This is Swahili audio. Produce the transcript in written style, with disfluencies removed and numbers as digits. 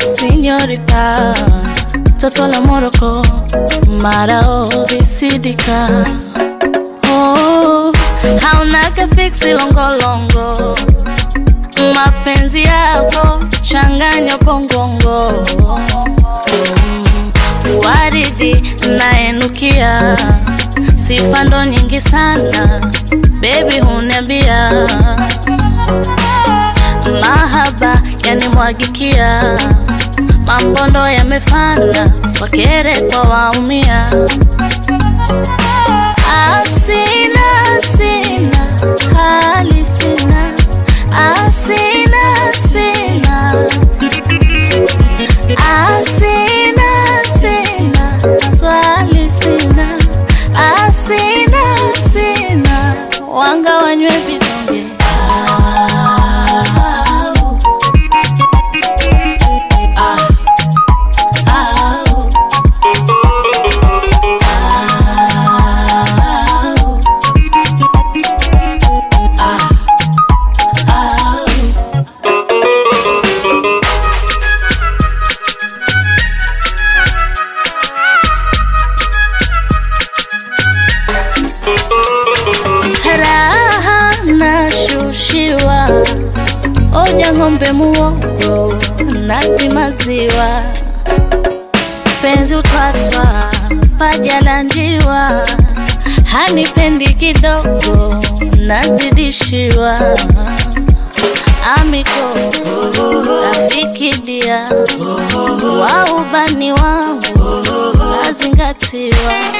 Señorita, toto la Morocco, marao visidika. Oh, hauna ka fixi longo longo, mapenzi yako changanya pongongo. Waridi naenukia, sifa ndo nyingi sana, baby huniambia. Mahaba yanimwagikia, mambondo yamefana, wakere kwa waumia. Asina, sina, hali sina. Asina, sina. Asina, sina, swali sina. Asina, sina, wanga wanywe vidonge. Raha na shushiwa, oja ngombe muogo, nasi maziwa. Penzi utwatwa, paja la njiwa, hanipendi kidogo, nazidishiwa. Amiko, rafiki dia, wa ubani wangu, nazingatiwa.